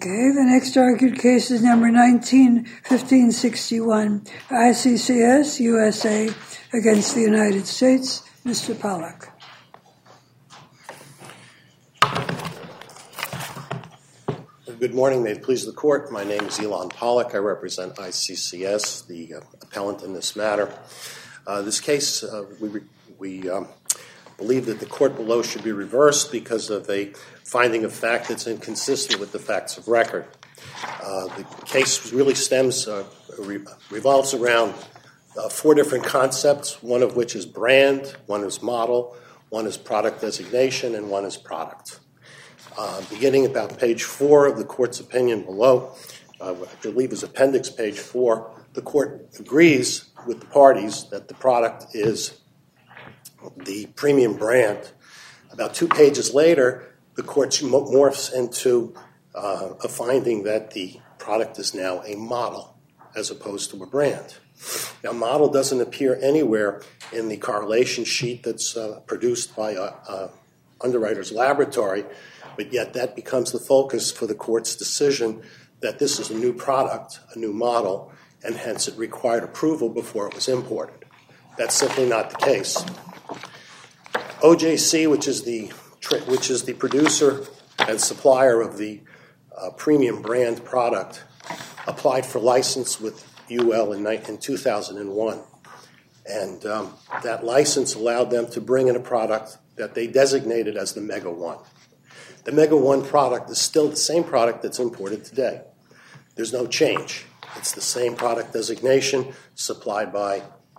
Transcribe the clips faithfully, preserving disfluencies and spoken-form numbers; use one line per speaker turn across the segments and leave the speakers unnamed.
Okay, the next argued case is number nineteen fifteen sixty-one, I C C S U S A against the United States. Mister Pollack.
Good morning. May it please the Court. My name is Elon Pollack. I represent I C C S, the uh, appellant in this matter. Uh, this case, uh, we, we um, believe that the court below should be reversed because of a finding of fact that's inconsistent with the facts of record. Uh, the case really stems, uh, re- revolves around uh, four different concepts, one of which is brand, one is model, one is product designation, and one is product. Uh, beginning about page four of the court's opinion below, uh, I believe is appendix page four, the court agrees with the parties that the product is the premium brand. About two pages later, the court morphs into uh, a finding that the product is now a model as opposed to a brand. Now, model doesn't appear anywhere in the correlation sheet that's uh, produced by a, a underwriter's laboratory, but yet that becomes the focus for the court's decision that this is a new product, a new model, and hence it required approval before it was imported. That's simply not the case. O J C, which is the which is the producer and supplier of the uh, premium brand product, applied for license with U L in, in two thousand one. And um, that license allowed them to bring in a product that they designated as the Mega One. The Mega One product is still the same product that's imported today. There's no change. It's the same product designation supplied by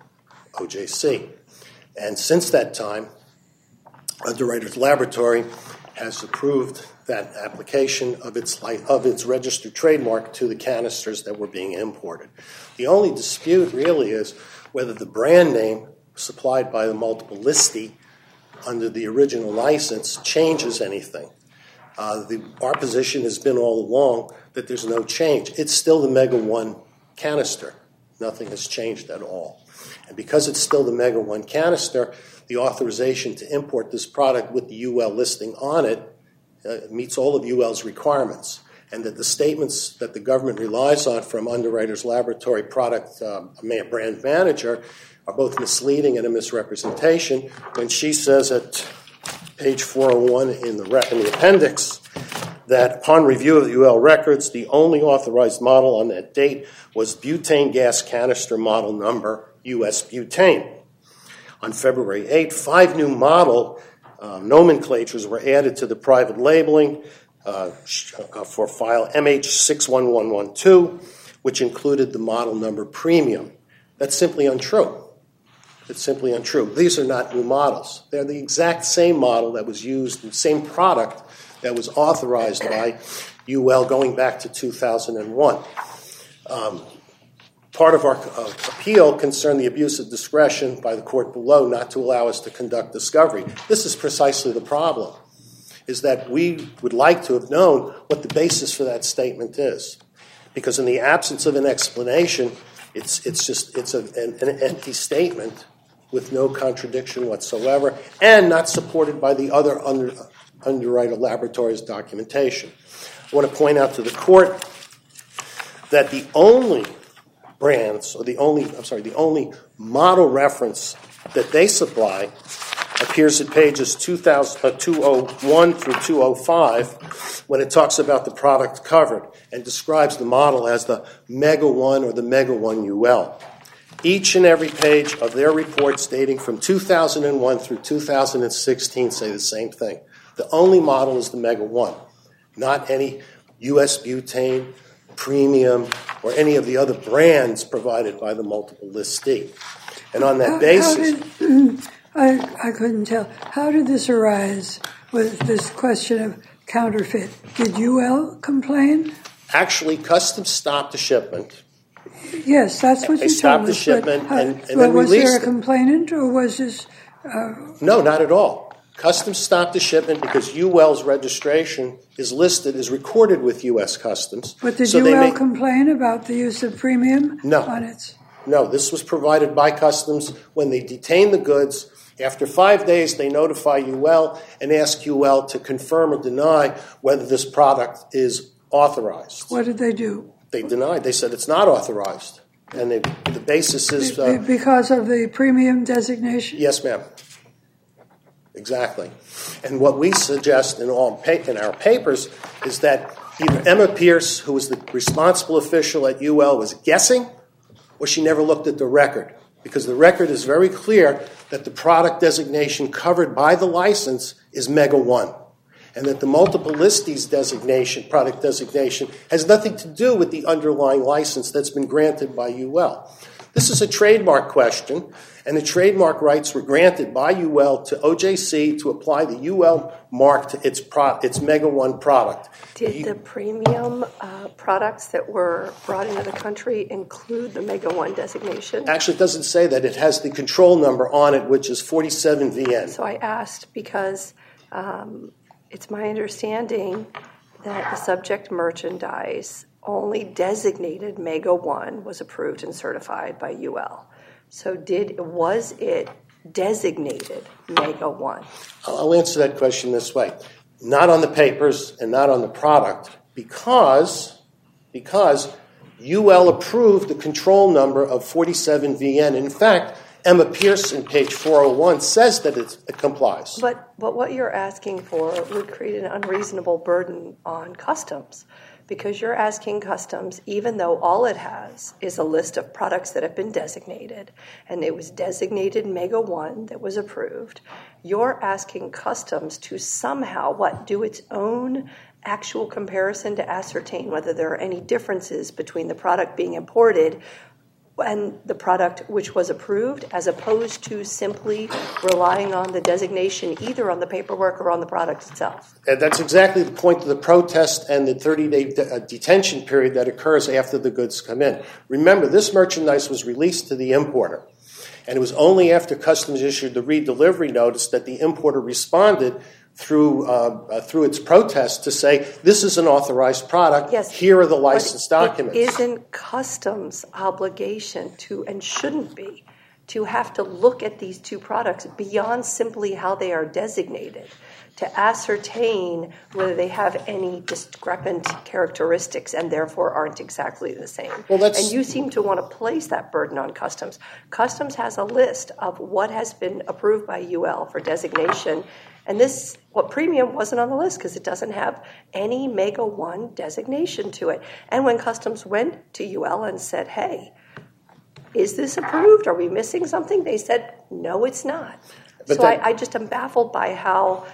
O J C. And since that time, Underwriters Laboratory has approved that application of its of its registered trademark to the canisters that were being imported. The only dispute really is whether the brand name supplied by the multiple listee under the original license changes anything. Uh, the, our position has been all along that there's no change. It's still the Mega One canister. Nothing has changed at all. And because it's still the Mega One canister, the authorization to import this product with the U L listing on it uh, meets all of U L's requirements. And that the statements that the government relies on from Underwriters Laboratory product uh, brand manager are both misleading and a misrepresentation when she says at page four oh one in the, re- in the appendix that upon review of the U L records, the only authorized model on that date was butane gas canister model number U S butane. On February eighth, five new model uh, nomenclatures were added to the private labeling uh, for file M H six one one one two, which included the model number premium. That's simply untrue. It's simply untrue. These are not new models. They're the exact same model that was used, the same product that was authorized by U L going back to two thousand one. Um, part of our uh, appeal concerned the abuse of discretion by the court below not to allow us to conduct discovery. This is precisely the problem, is that we would like to have known what the basis for that statement is. Because in the absence of an explanation, it's it's just it's a, an, an empty statement with no contradiction whatsoever and not supported by the other under, Underwriter Laboratories documentation. I want to point out to the court that the only brands, or the only, I'm sorry, the only model reference that they supply appears at pages two oh one through two oh five when it talks about the product covered and describes the model as the Mega One or the Mega One U L. Each and every page of their reports dating from two thousand one through two thousand sixteen say the same thing. The only model is the Mega One, not any U S butane, premium, or any of the other brands provided by the multiple listee. And on that
how,
basis...
How did, I, I couldn't tell. How did this arise with this question of counterfeit? Did U L complain?
Actually, Customs stopped the shipment.
Yes, that's what
they
you
stopped
told
the
us.
shipment
But,
and, and
but
then
was
released
there a
it.
complainant, or was this... Uh,
No, not at all. Customs stopped the shipment because U L's registration is listed, is recorded with U S Customs.
But did
so
U L
they may,
complain about the use of premium
no,
on its...
No, this was provided by Customs when they detained the goods. After five days, they notify U L and ask U L to confirm or deny whether this product is authorized.
What did they do?
They denied. They said it's not authorized. And they, the basis is... Uh,
because of the premium designation?
Yes, ma'am. Exactly. And what we suggest in, all, in our papers is that either Emma Pierce, who was the responsible official at U L, was guessing, or she never looked at the record. Because the record is very clear that the product designation covered by the license is Mega One. And that the multiple listies designation, product designation, has nothing to do with the underlying license that's been granted by U L. This is a trademark question, and the trademark rights were granted by U L to O J C to apply the U L mark to its, pro, its Mega One product.
Did
you,
the premium uh, products that were brought into the country include the Mega One designation?
Actually, it doesn't say that. It has the control number on it, which is forty-seven V N.
So I asked because... Um, It's my understanding that the subject merchandise only designated Mega One was approved and certified by U L. So did was it designated Mega One?
I'll answer that question this way. Not on the papers and not on the product because, because U L approved the control number of forty-seven V N. In fact, Emma Pierce in page four oh one says that it's, it complies.
But but what you're asking for would create an unreasonable burden on customs because you're asking customs, even though all it has is a list of products that have been designated, and it was designated Mega One that was approved, you're asking customs to somehow, what, do its own actual comparison to ascertain whether there are any differences between the product being imported and the product which was approved, as opposed to simply relying on the designation either on the paperwork or on the product itself.
And that's exactly the point of the protest and the thirty-day de- detention period that occurs after the goods come in. Remember, this merchandise was released to the importer, and it was only after Customs issued the redelivery notice that the importer responded through uh, uh, through its protest to say, this is an authorized product,
yes,
here are the license
but
documents.
It isn't Customs' obligation to, and shouldn't be, to have to look at these two products beyond simply how they are designated, to ascertain whether they have any discrepant characteristics and therefore aren't exactly the same.
Well, that's...
And you seem to want to place that burden on Customs. Customs has a list of what has been approved by U L for designation, and this, what premium wasn't on the list because it doesn't have any Mega One designation to it. And when Customs went to U L and said, hey, is this approved? Are we missing something? They said, no, it's not. But so that, I, I just am baffled by how,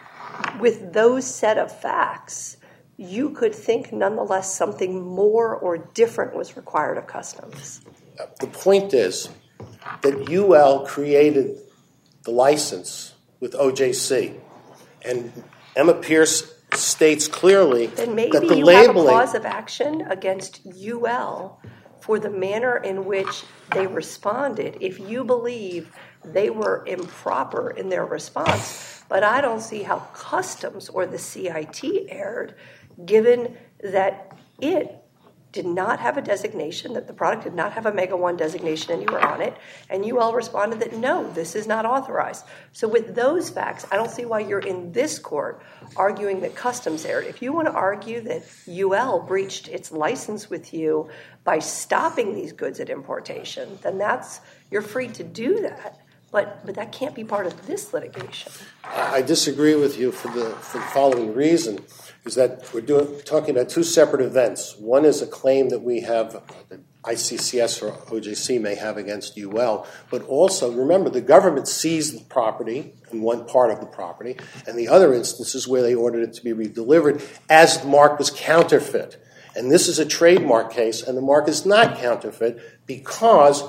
with those set of facts, you could think nonetheless something more or different was required of Customs.
The point is that U L created the license with O J C, and Emma Pierce states clearly
then maybe
that the
you
labeling...
have a cause of action against U L for the manner in which they responded if you believe they were improper in their response. But I don't see how Customs or the C I T erred, given that it did not have a designation, that the product did not have a Mega One designation and you were on it, and U L responded that no, this is not authorized. So with those facts, I don't see why you're in this court arguing that Customs erred. If you want to argue that U L breached its license with you by stopping these goods at importation, then that's, you're free to do that. But but that can't be part of this litigation.
I disagree with you for the, for the following reason, is that we're doing, talking about two separate events. One is a claim that we have, that I C C S or O J C may have against U L, but also, remember, the government seized the property in one part of the property, and the other instances where they ordered it to be redelivered as the mark was counterfeit. And this is a trademark case, and the mark is not counterfeit because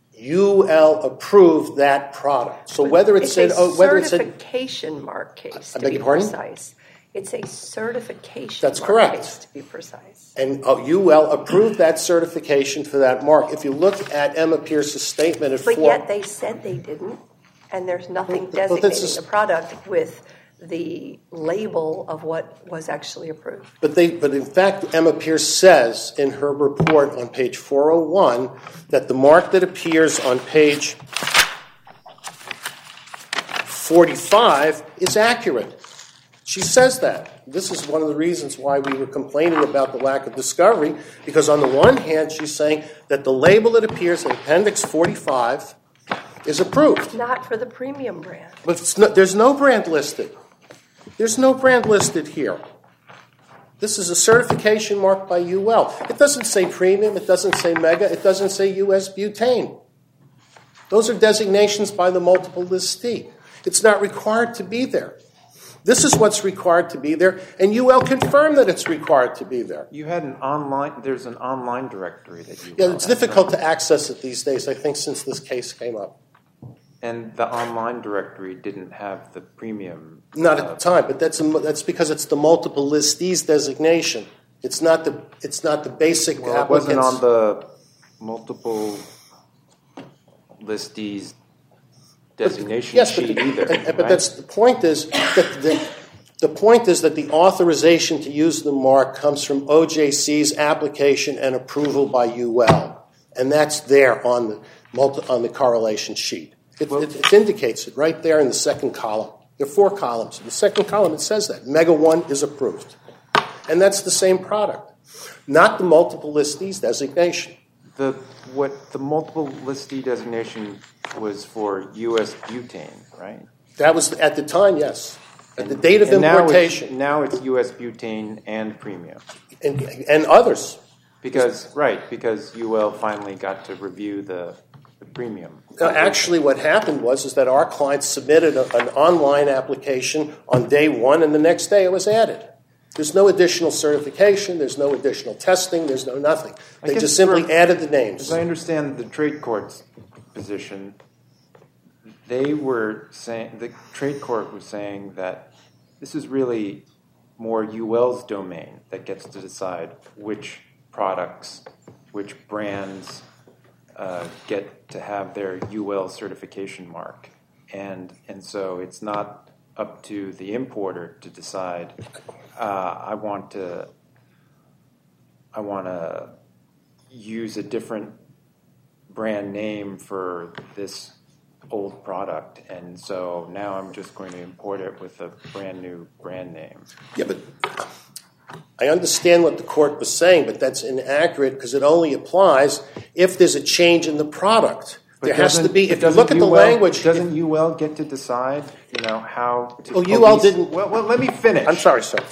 U L approved that product. So whether it
it's
said,
a
oh, whether it said
certification mark case,
I
to
beg
be
your pardon?
precise. It's a certification
That's
mark
correct.
case, to be precise.
And uh, U L approved that certification for that mark. If you look at Emma Pierce's statement at
But
four,
yet they said they didn't, and there's nothing
Well, well,
designating
this is-
the product with the label of what was actually approved.
But they, but in fact, Emma Pierce says in her report on page four oh one that the mark that appears on page forty-five is accurate. She says that. This is one of the reasons why we were complaining about the lack of discovery, because on the one hand, she's saying that the label that appears in Appendix forty-five is approved.
Not for the premium brand.
But it's no, there's no brand listed. There's no brand listed here. This is a certification marked by U L. It doesn't say premium. It doesn't say mega. It doesn't say U S butane. Those are designations by the multiple listee. It's not required to be there. This is what's required to be there, and U L confirmed that it's required to be there.
You had an online, there's an online directory that you...
Yeah, it's difficult to access it these days, I think, since this case came up.
And the online directory didn't have the premium...
Not
uh,
at the time, but that's a, that's because it's the multiple listees designation. It's not the it's not the basic
well, it
applicants.
wasn't on the multiple listees designation
yes,
sheet
but,
either.
and, but
right?
that's the point is that the, the point is that the authorization to use the mark comes from O J C's application and approval by U L, and that's there on the multi, on the correlation sheet. It,
well,
it, it indicates it right there in the second column. There are four columns. In the second column, it says that Mega One is approved, and that's the same product, not the multiple listees designation.
The what the multiple listee designation was for U S butane, right?
That was at the time, yes. At
and,
the date of
and
importation.
Now it's, now it's U S butane and premium.
And, and others.
Because right, because U L finally got to review the, the premium.
Now, actually, what happened was is that our client submitted a, an online application on day one, and the next day it was added. There's no additional certification. There's no additional testing. There's no nothing. They just simply for, added the names.
As I understand the trade court's position, they were saying the trade court was saying that this is really more U L's domain that gets to decide which products, which brands uh, get to have their U L certification mark, and and so it's not up to the importer to decide. Uh, I want to. I want to use a different brand name for this old product, and so now I'm just going to import it with a brand new brand name.
Yeah, but I understand what the court was saying, but that's inaccurate because it only applies if there's a change in the product.
But
there has to be. If you
doesn't
look at the
U L,
language,
doesn't
if,
U L get to decide? You know how? To
well,
police?
U L didn't.
Well, well, let me finish.
I'm sorry, sir.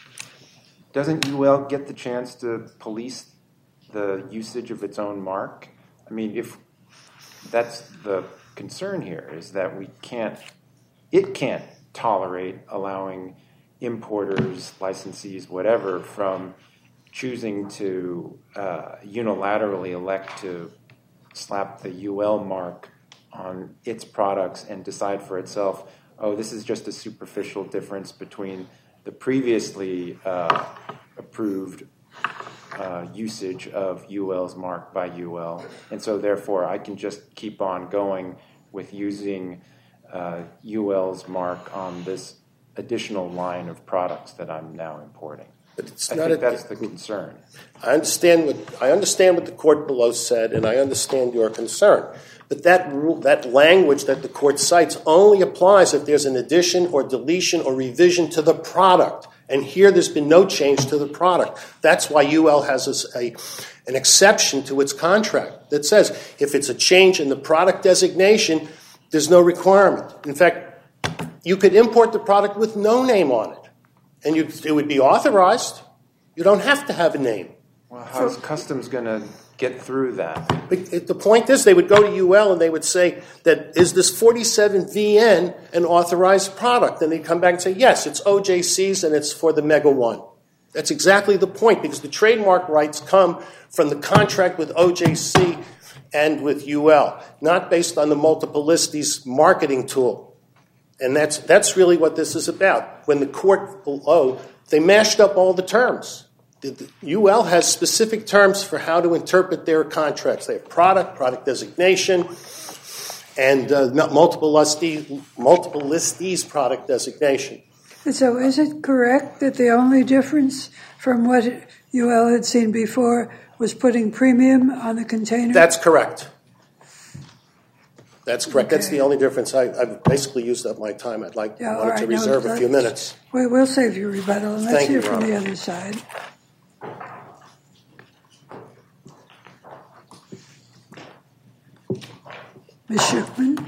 Doesn't U L get the chance to police the usage of its own mark? I mean, if that's the concern here, is that we can't, it can't tolerate allowing importers, licensees, whatever, from choosing to uh, unilaterally elect to slap the U L mark on its products and decide for itself, oh, this is just a superficial difference between the previously uh, approved uh, usage of U L's mark by U L, and so therefore I can just keep on going with using uh, U L's mark on this additional line of products that I'm now importing.
But it's
I
not
think
a,
that's the concern.
I understand what I understand what the court below said, and I understand your concern. But that rule, that language that the court cites only applies if there's an addition or deletion or revision to the product. And here there's been no change to the product. That's why U L has a, a, an exception to its contract that says if it's a change in the product designation, there's no requirement. In fact, you could import the product with no name on it, and you, it would be authorized. You don't have to have a name.
Well, how's Customs going to get through that?
But the point is, they would go to U L and they would say that, is this forty-seven V N an authorized product? And they'd come back and say, yes, it's O J C's and it's for the Mega One. That's exactly the point, because the trademark rights come from the contract with O J C and with U L, not based on the multiple listees marketing tool. And that's that's really what this is about. When the court below, they mashed up all the terms. The U L has specific terms for how to interpret their contracts. They have product, product designation, and uh, multiple listees, multiple listees product designation.
So is it correct that the only difference from what U L had seen before was putting premium on the container?
That's correct. That's correct.
Okay.
That's the only difference. I, I've basically used up my time. I'd like
Yeah,
wanted
right.
to
No,
reserve a few minutes.
We, we'll save you rebuttal, and let's
Thank
hear
you,
from
Ron.
the other side. Miz Shookman.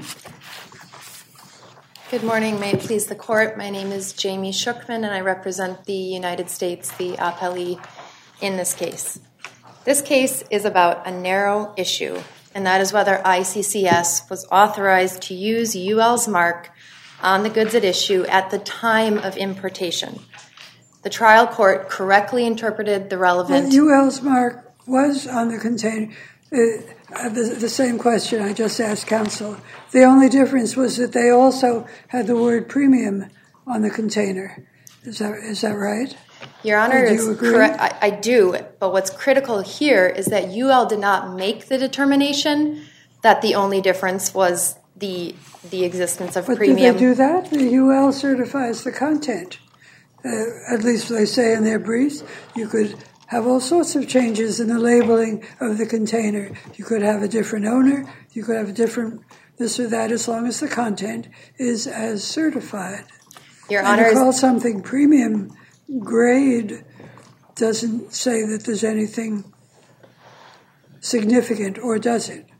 Good morning. May it please the court. My name is Jamie Shookman, and I represent the United States, the appellee in this case. This case is about a narrow issue, and that is whether I C C S was authorized to use U L's mark on the goods at issue at the time of importation. The trial court correctly interpreted the relevant...
Well, U L's mark was on the container. Uh, the, the same question I just asked counsel. The only difference was that they also had the word premium on the container. Is that is that right?
Your Honor,
do
is
you agree?
correct. I, I do, but what's critical here is that U L did not make the determination that the only difference was the the existence of
But
premium.
did they do that? The U L certifies the content. Uh, at least they say in their briefs. You could have all sorts of changes in the labeling of the container. You could have a different owner. You could have a different this or that, as long as the content is as certified.
Your
And
Honor,
to call
is,
something premium grade doesn't say that there's anything significant, or does it?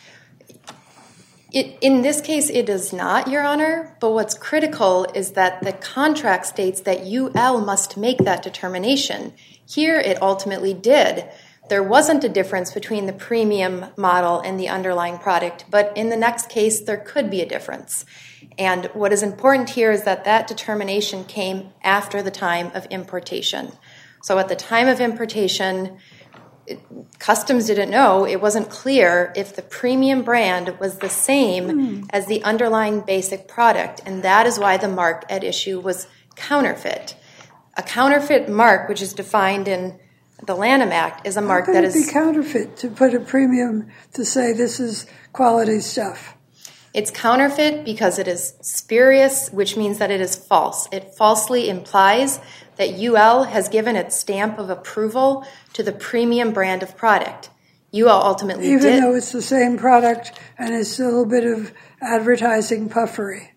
it, in this case, it does not, Your Honor, but what's critical is that the contract states that U L must make that determination. Here, it ultimately did. There wasn't a difference between the premium model and the underlying product, but in the next case, there could be a difference. And what is important here is that that determination came after the time of importation. So at the time of importation, it, Customs didn't know, it wasn't clear if the premium brand was the same mm. as the underlying basic product, and that is why the mark at issue was counterfeit. A counterfeit mark, which is defined in the Lanham Act, is a mark
How
that
could
is...
it be counterfeit to put a premium to say this is quality stuff?
It's counterfeit because it is spurious, which means that it is false. It falsely implies that U L has given its stamp of approval to the premium brand of product. U L ultimately
Even
did...
Even though it's the same product and it's a little bit of advertising puffery.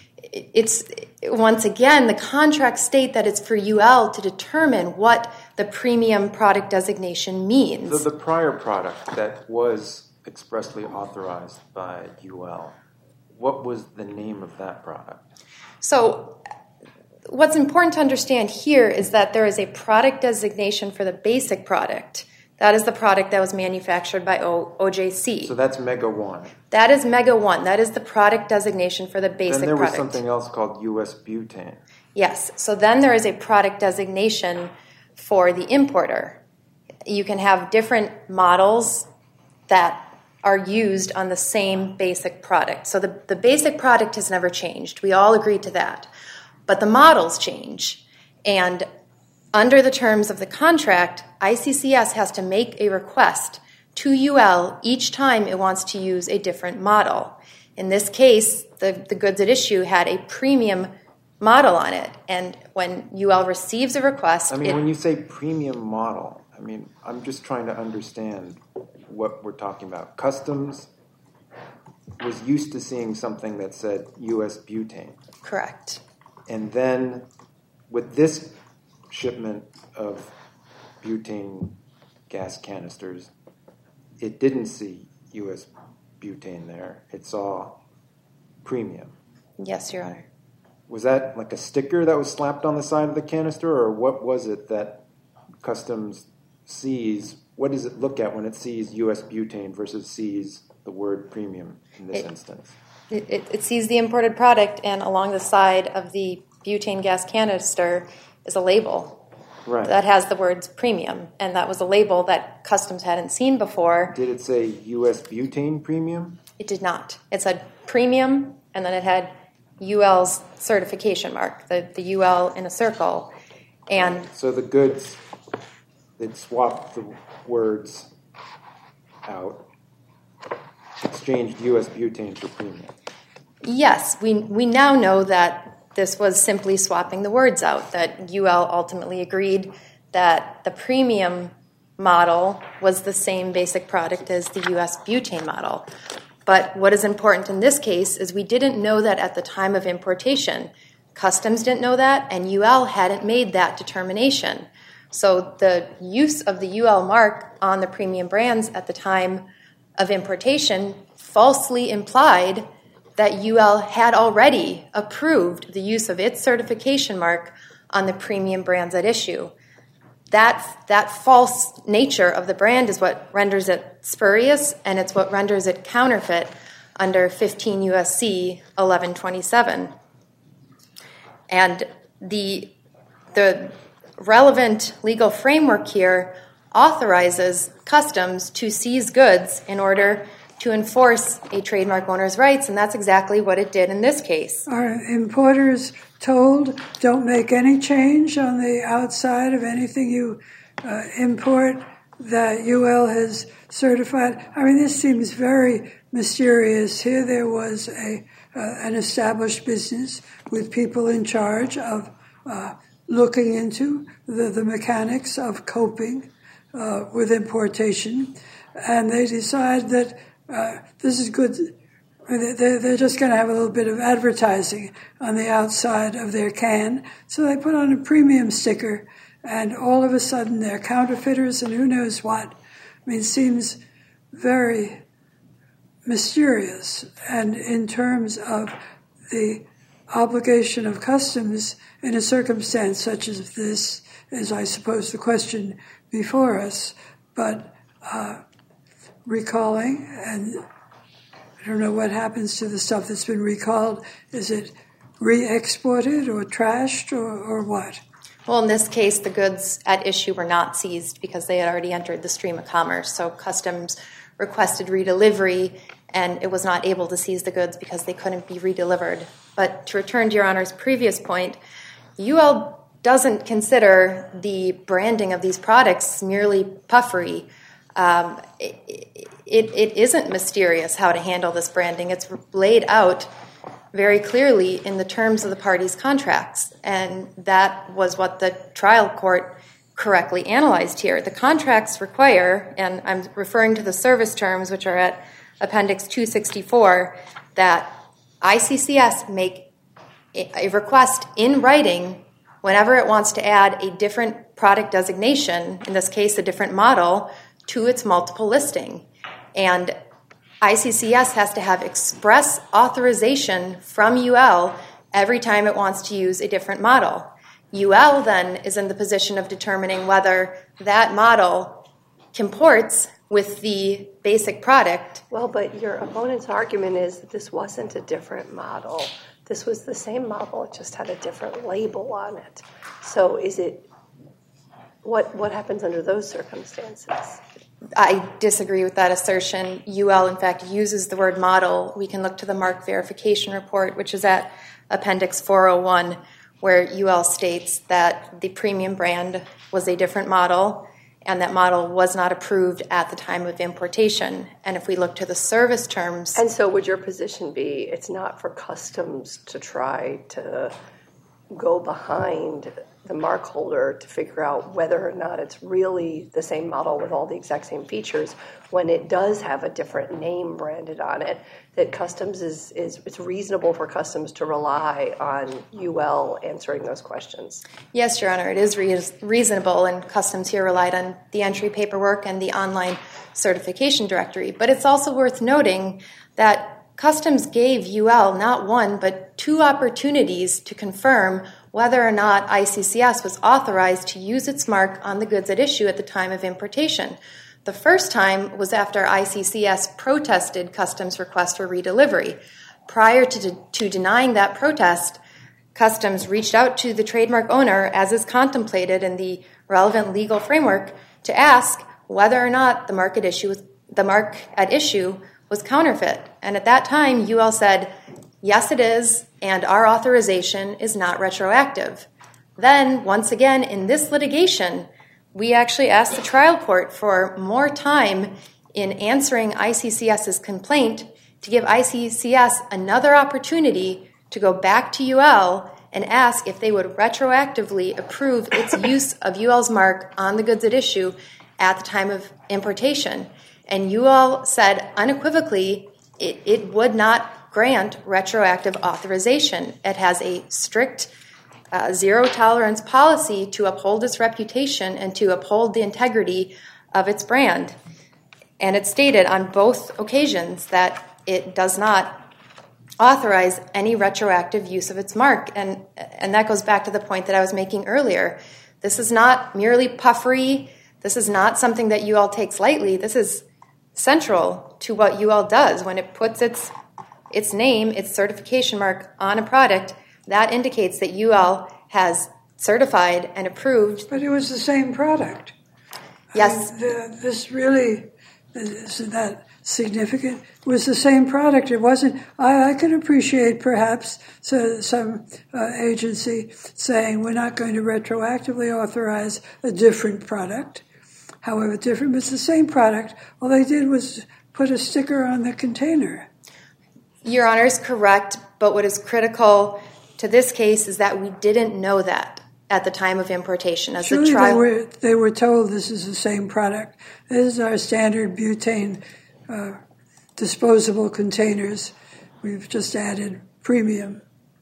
It's, once again, the contracts state that it's for U L to determine what the premium product designation means.
So the prior product that was expressly authorized by U L, what was the name of that product?
So what's important to understand here is that there is a product designation for the basic product. That is the product that was manufactured by o- OJC.
So that's Mega One.
That is Mega One. That is the product designation for the basic product.
Then there was
product.
something else called U S butane.
Yes. So then there is a product designation for the importer. You can have different models that are used on the same basic product. So the, the basic product has never changed. We all agree to that. But the models change. And under the terms of the contract, I C C S has to make a request to U L each time it wants to use a different model. In this case, the, the goods at issue had a premium model on it. And when U L receives a request...
I mean,
it,
when you say premium model, I mean, I'm just trying to understand what we're talking about. Customs was used to seeing something that said U S butane.
Correct.
And then with this shipment of butane gas canisters, it didn't see U S butane there. It saw premium.
Yes, Your Honor.
Was that like a sticker that was slapped on the side of the canister, or what was it that Customs sees? What does it look at when it sees U S butane versus sees the word premium in this
it,
instance?
It, it, it sees the imported product, and along the side of the butane gas canister is a label.
Right.
That has the words premium, and that was a label that Customs hadn't seen before.
Did it say U S butane premium?
It did not. It said premium, and then it had U L's certification mark, the, the U L in a circle. And
so the goods, they'd swapped the words out, exchanged U S butane for premium.
Yes, we we now know that this was simply swapping the words out, that U L ultimately agreed that the premium model was the same basic product as the U S butane model. But what is important in this case is we didn't know that at the time of importation. Customs didn't know that, and U L hadn't made that determination. So the use of the U L mark on the premium brands at the time of importation falsely implied that U L had already approved the use of its certification mark on the premium brands at issue. That, that false nature of the brand is what renders it spurious, and it's what renders it counterfeit under fifteen U S C eleven twenty-seven. And the, the relevant legal framework here authorizes customs to seize goods in order to enforce a trademark owner's rights, and that's exactly what it did in this case.
Are importers told don't make any change on the outside of anything you uh, import that U L has certified? I mean, this seems very mysterious. Here there was a uh, an established business with people in charge of uh, looking into the, the mechanics of coping uh, with importation, and they decide that uh, this is good. They're, they're just going to have a little bit of advertising on the outside of their can, so they put on a premium sticker, and all of a sudden they're counterfeiters and who knows what. I mean, it seems very mysterious. And in terms of the obligation of customs in a circumstance such as this, is I suppose the question before us, but uh, recalling, and I don't know what happens to the stuff that's been recalled. Is it re-exported or trashed or, or what?
Well, in this case, the goods at issue were not seized because they had already entered the stream of commerce. So customs requested redelivery, and it was not able to seize the goods because they couldn't be redelivered. But to return to Your Honor's previous point, U L doesn't consider the branding of these products merely puffery. Um, it, it, it isn't mysterious how to handle this branding. It's laid out very clearly in the terms of the parties' contracts, and that was what the trial court correctly analyzed here. The contracts require, and I'm referring to the service terms, which are at Appendix two sixty-four, that I C C S make a request in writing whenever it wants to add a different product designation, in this case a different model, to its multiple listing. And I C C S has to have express authorization from U L every time it wants to use a different model. U L then is in the position of determining whether that model comports with the basic product.
Well, but your opponent's argument is that this wasn't a different model. This was the same model, it just had a different label on it. So is it, what what happens under those circumstances?
I disagree with that assertion. U L, in fact, uses the word model. We can look to the mark verification report, which is at Appendix four oh one, where U L states that the premium brand was a different model, and that model was not approved at the time of importation. And if we look to the service terms...
And so would your position be it's not for customs to try to go behind the mark holder to figure out whether or not it's really the same model with all the exact same features when it does have a different name branded on it, that customs is, is it's reasonable for customs to rely on U L answering those questions?
Yes, Your Honor, it is re- reasonable, and customs here relied on the entry paperwork and the online certification directory. But it's also worth noting that customs gave U L not one but two opportunities to confirm whether or not I C C S was authorized to use its mark on the goods at issue at the time of importation. The first time was after I C C S protested customs' request for redelivery. Prior to, de- to denying that protest, customs reached out to the trademark owner, as is contemplated in the relevant legal framework, to ask whether or not the mark at issue was, the mark at issue was counterfeit. And at that time, U L said, yes, it is, and our authorization is not retroactive. Then, once again, in this litigation, we actually asked the trial court for more time in answering I C C S's complaint to give I C C S another opportunity to go back to U L and ask if they would retroactively approve its use of U L's mark on the goods at issue at the time of importation. And U L said unequivocally it, it would not grant retroactive authorization. It has a strict uh, zero tolerance policy to uphold its reputation and to uphold the integrity of its brand. And it stated on both occasions that it does not authorize any retroactive use of its mark. And, and that goes back to the point that I was making earlier. This is not merely puffery. This is not something that U L takes lightly. This is central to what U L does. When it puts its its name, its certification mark on a product, that indicates that U L has certified and approved.
But it was the same product.
Yes.
I mean, the, this really, isn't that significant? It was the same product. It wasn't, I, I can appreciate perhaps so, some uh, agency saying we're not going to retroactively authorize a different product. However different, but it's the same product. All they did was put a sticker on the container.
Your Honor is correct, but what is critical to this case is that we didn't know that at the time of importation. As
Surely
the trial,
they were, they were told this is the same product. This is our standard butane uh, disposable containers. We've just added premium.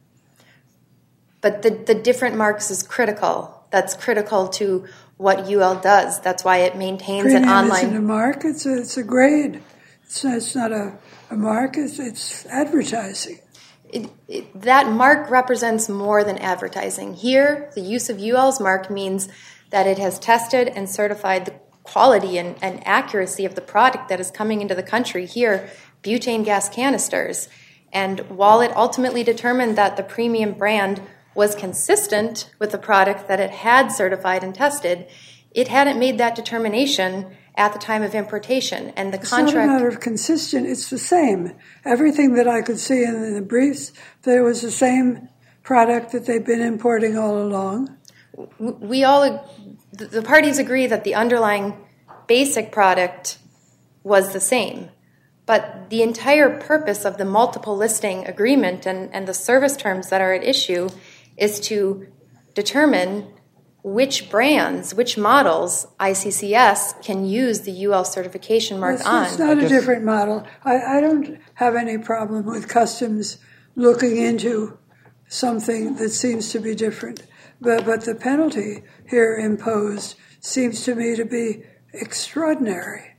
But the, the different marks is critical. That's critical to what U L does. That's why it maintains
Premium
an online...
isn't a mark, it's a, it's a grade. It's not, it's not a, a mark, it's, it's advertising.
It, it, that mark represents more than advertising. Here, the use of U L's mark means that it has tested and certified the quality and, and accuracy of the product that is coming into the country. Here, butane gas canisters. And while it ultimately determined that the premium brand was consistent with the product that it had certified and tested, it hadn't made that determination at the time of importation. And the
it's
contract...
It's not a matter of consistent, it's the same. Everything that I could see in the briefs, there was the same product that they've been importing all along.
We all, the parties agree that the underlying basic product was the same. But the entire purpose of the multiple listing agreement and, and the service terms that are at issue is to determine which brands, which models I C C S can use the U L certification mark
it's,
on.
It's not a different model. I, I don't have any problem with Customs looking into something that seems to be different. But, but the penalty here imposed seems to me to be extraordinary.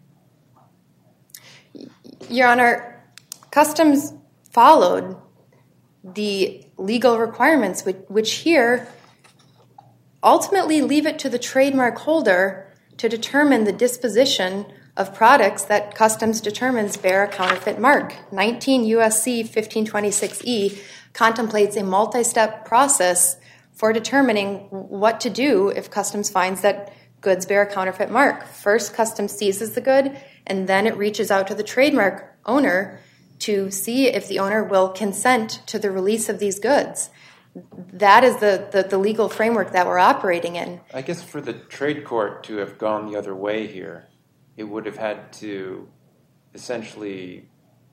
Your Honor, Customs followed the legal requirements, which, which here ultimately leave it to the trademark holder to determine the disposition of products that Customs determines bear a counterfeit mark. nineteen U S C fifteen twenty-six E contemplates a multi-step process for determining what to do if Customs finds that goods bear a counterfeit mark. First, Customs seizes the good, and then it reaches out to the trademark owner to see if the owner will consent to the release of these goods. That is the, the, the legal framework that we're operating in.
I guess for the trade court to have gone the other way here, it would have had to essentially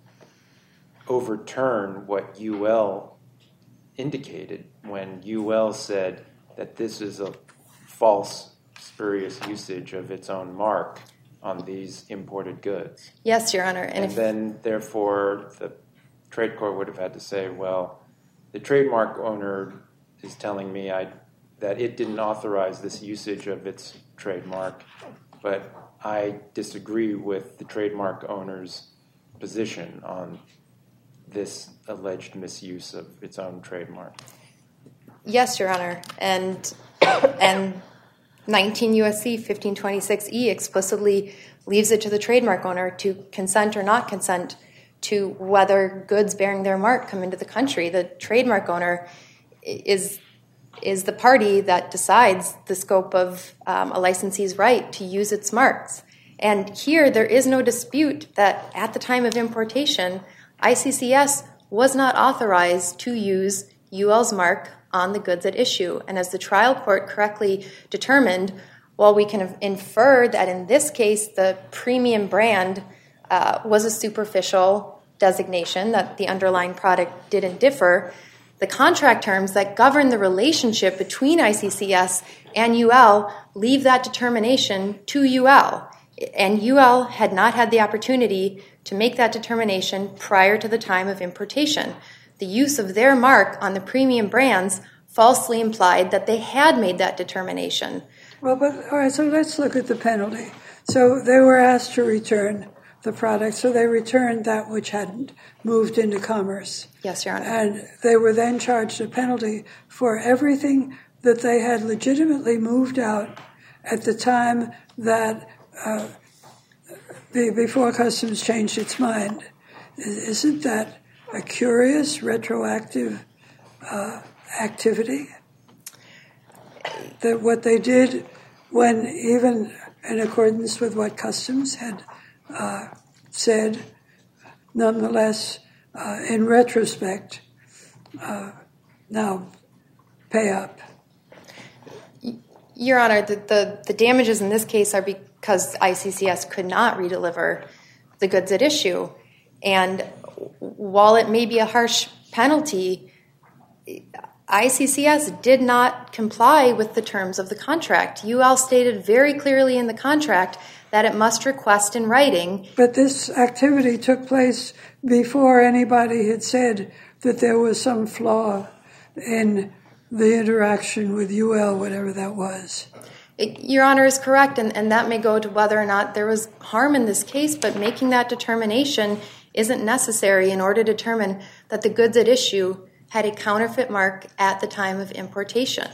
overturn what U L indicated when U L said that this is a false, spurious usage of its own mark on these imported goods.
Yes, Your Honor. And,
and
if,
then, therefore, the trade court would have had to say, well, the trademark owner is telling me I, that it didn't authorize this usage of its trademark, but I disagree with the trademark owner's position on this alleged misuse of its own trademark.
Yes, Your Honor. And and nineteen U S C fifteen twenty-six E explicitly leaves it to the trademark owner to consent or not consent to whether goods bearing their mark come into the country. The trademark owner is is the party that decides the scope of um, a licensee's right to use its marks. And here, there is no dispute that at the time of importation, I C C S was not authorized to use U L's mark on the goods at issue. And as the trial court correctly determined, while we can infer that in this case the premium brand uh, was a superficial designation, that the underlying product didn't differ, the contract terms that govern the relationship between I C C S and U L leave that determination to U L. And U L had not had the opportunity to make that determination prior to the time of importation. The use of their mark on the premium brands falsely implied that they had made that determination.
Well, but all right, so let's look at the penalty. So they were asked to return the product, so they returned that which hadn't moved into commerce.
Yes, Your Honor.
And they were then charged a penalty for everything that they had legitimately moved out at the time that, uh, be, before Customs changed its mind. Isn't that a curious, retroactive uh, activity? That what they did when, even in accordance with what Customs had uh, said, nonetheless, uh, in retrospect, uh, now pay up.
Your Honor, the, the, the damages in this case are because I C C S could not redeliver the goods at issue. And while it may be a harsh penalty, I C C S did not comply with the terms of the contract. U L stated very clearly in the contract that it must request in writing.
But this activity took place before anybody had said that there was some flaw in the interaction with U L, whatever that was.
It, Your Honor is correct, and, and that may go to whether or not there was harm in this case, but making that determination isn't necessary in order to determine that the goods at issue had a counterfeit mark at the time of importation.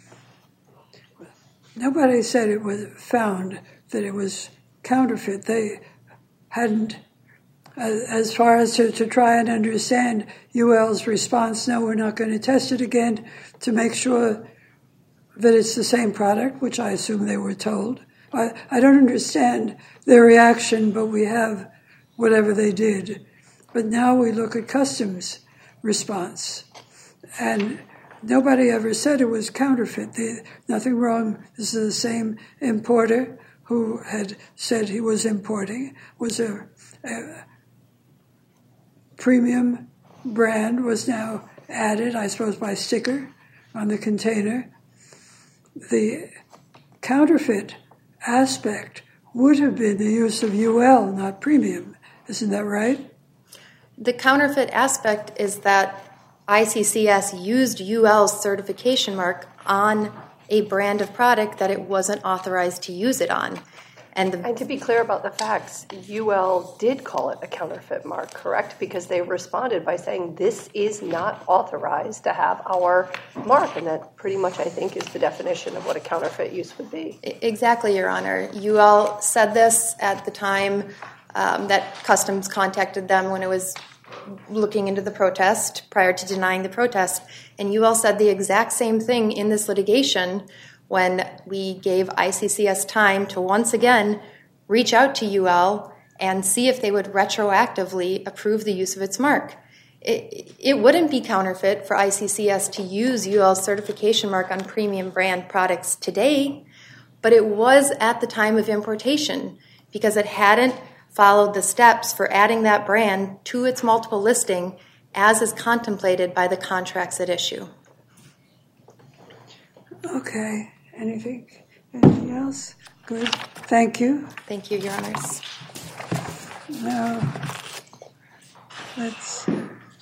Nobody said it was found that it was counterfeit. They hadn't, as far as to, to try and understand U L's response, no, we're not going to test it again to make sure that it's the same product, which I assume they were told. I, I don't understand their reaction, but we have whatever they did. But now we look at Customs' response, and nobody ever said it was counterfeit. They, nothing wrong. This is the same importer who had said he was importing. Was a, a premium brand was now added, I suppose, by sticker on the container. The counterfeit aspect would have been the use of U L, not premium. Isn't that right?
The counterfeit aspect is that I C C S used U L's certification mark on a brand of product that it wasn't authorized to use it on. And, the,
and to be clear about the facts, U L did call it a counterfeit mark, correct? Because they responded by saying this is not authorized to have our mark, and that pretty much, I think, is the definition of what a counterfeit use would be.
Exactly, Your Honor. U L said this at the time um, that Customs contacted them when it was looking into the protest prior to denying the protest, and U L said the exact same thing in this litigation when we gave I C C S time to once again reach out to U L and see if they would retroactively approve the use of its mark. It, it wouldn't be counterfeit for I C C S to use U L's certification mark on premium brand products today, but it was at the time of importation because it hadn't followed the steps for adding that brand to its multiple listing as is contemplated by the contracts at issue.
Okay. Anything? Anything else? Good. Thank you.
Thank you, Your Honors.
Now, let's...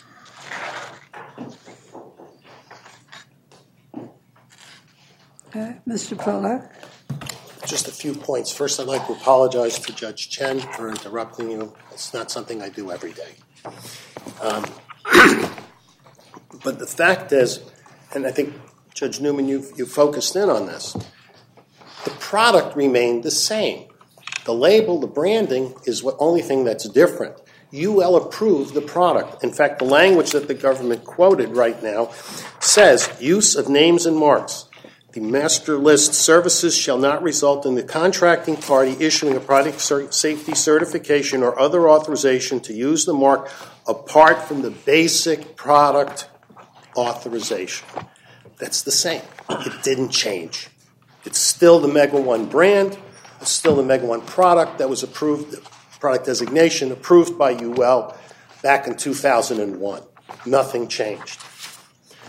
Uh, Mister Pollack.
Just a few points. First, I'd like to apologize to Judge Chen for interrupting you. It's not something I do every day. Um, but the fact is, and I think, Judge Newman, you you focused in on this, the product remained the same. The label, the branding, is the only thing that's different. U L approved the product. In fact, the language that the government quoted right now says, use of names and marks. The master list services shall not result in the contracting party issuing a product safety certification or other authorization to use the mark apart from the basic product authorization. That's the same. It didn't change. It's still the Mega One brand. It's still the Mega One product that was approved, product designation approved by U L back in two thousand one. Nothing changed.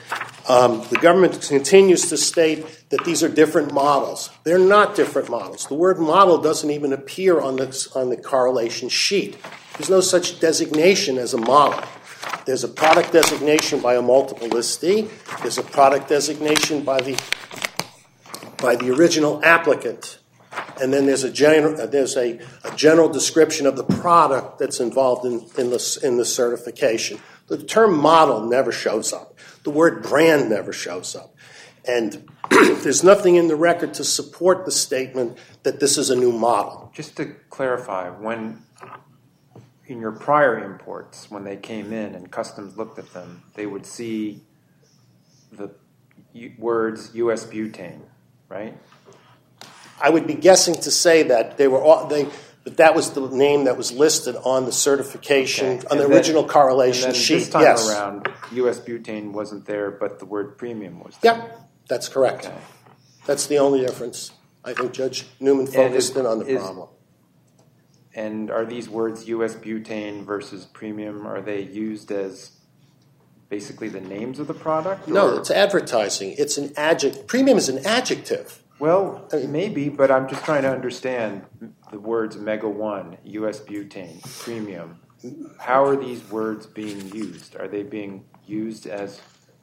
Um, the government continues to state that these are different models. They're not different models. The word model doesn't even appear on the, on the correlation sheet. There's no such designation as a model. There's a product designation by a multiple listee. There's a product designation by the by the original applicant. And then there's a general there's a, a general description of the product that's involved in, in the in the certification. The term model never shows up. The word brand never shows up. And there's nothing in the record to support the statement that this is a new model.
Just to clarify, when in your prior imports, when they came in and customs looked at them, they would see the words U S butane, right?
I would be guessing to say that they were all, they, but that was the name that was listed on the certification,
Okay.
on the
And
original
then,
correlation
and then
sheet.
This time
yes.
around, U S butane wasn't there, but the word premium was there.
Yeah, that's correct.
Okay.
That's the only difference. I think Judge Newman focused in on the
is,
problem.
And are these words U S butane versus premium, are they used as basically the names of the product?
No,
or?
it's advertising. It's an adjective. Premium is an adjective.
Well, maybe, but I'm just trying to understand the words Mega One, U S butane, premium. How are these words being used? Are they being used as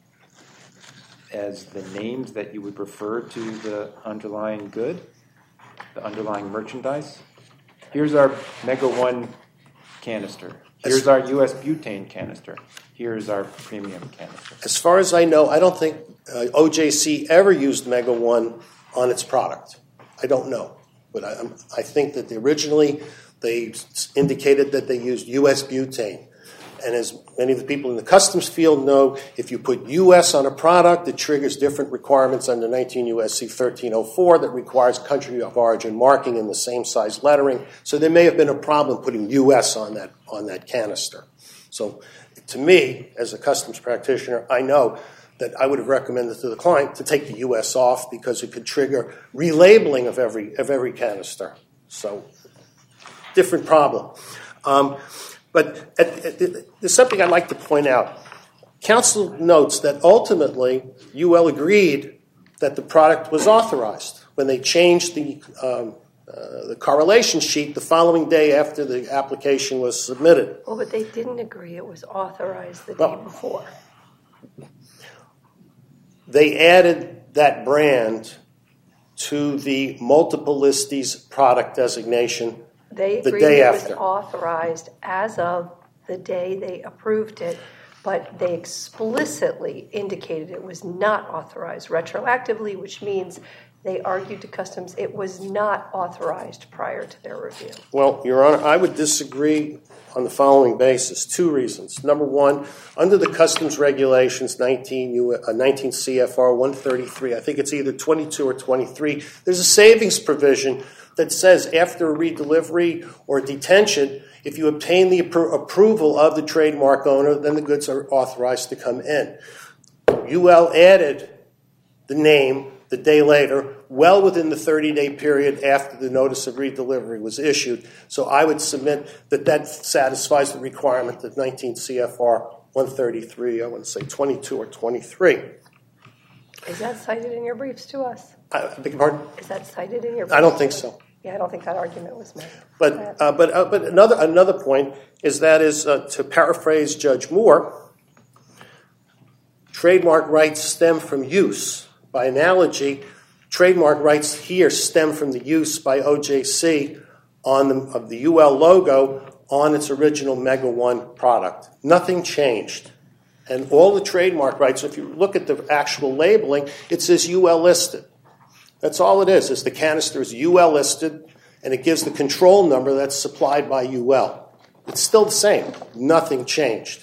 as the names that you would refer to the underlying good, the underlying merchandise? Here's our Mega One canister. Here's our U S butane canister. Here's our premium canister.
As far as I know, I don't think uh, O J C ever used Mega One on its product. I don't know. But I, I think that they originally they indicated that they used U S butane. And as many of the people in the customs field know, if you put U S on a product, it triggers different requirements under nineteen U S C thirteen oh four that requires country of origin marking in the same size lettering. So there may have been a problem putting U S on that on that canister. So to me, as a customs practitioner, I know that I would have recommended to the client to take the U S off because it could trigger relabeling of every of every canister. So different problem. Um, But at, at, there's something I'd like to point out. Counsel notes that ultimately U L agreed that the product was authorized when they changed the, um, uh, the correlation sheet the following day after the application was submitted.
Well, but they didn't agree it was authorized the
Well,
day before.
They added that brand to the multiple listees product designation
They
the
agreed
day
it
after.
was authorized as of the day they approved it, but they explicitly indicated it was not authorized retroactively, which means they argued to customs it was not authorized prior to their review.
Well, Your Honor, I would disagree on the following basis. Two reasons. Number one, under the customs regulations, nineteen, uh, nineteen C F R one thirty-three, I think it's either twenty-two or twenty-three, there's a savings provision that says after a redelivery or detention, if you obtain the appro- approval of the trademark owner, then the goods are authorized to come in. U L added the name the day later, well within the thirty-day period after the notice of redelivery was issued. So I would submit that that satisfies the requirement of nineteen C F R one thirty-three, I want to say twenty-two or twenty-three.
Is that cited in your briefs to us?
I beg your pardon?
Is that cited in your briefs?
I don't think so.
Yeah, I don't think that argument was made.
But uh, but uh, but another another point is that is uh, to paraphrase Judge Moore, trademark rights stem from use. By analogy, trademark rights here stem from the use by O J C on the, of the U L logo on its original Mega One product. Nothing changed. And all the trademark rights, if you look at the actual labeling, it says U L listed. That's all it is, is the canister is U L listed, and it gives the control number that's supplied by U L. It's still the same. Nothing changed.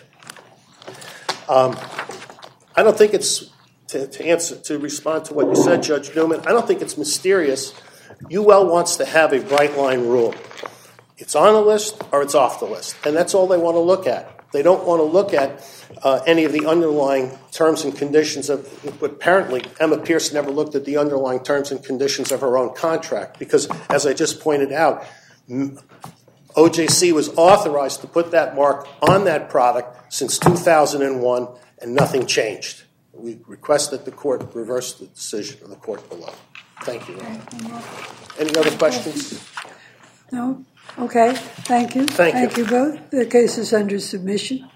Um, I don't think it's, to, to answer, to respond to what you said, Judge Newman, I don't think it's mysterious. U L wants to have a bright line rule. It's on the list or it's off the list, and that's all they want to look at. They don't want to look at uh, any of the underlying terms and conditions of, but apparently Emma Pierce never looked at the underlying terms and conditions of her own contract because, as I just pointed out, O J C was authorized to put that mark on that product since two thousand one, and nothing changed. we request that the court reverse the decision of the court below. Thank you. Any other questions?
No? Okay. Thank you.
Thank you.
Thank you both. The case is under submission.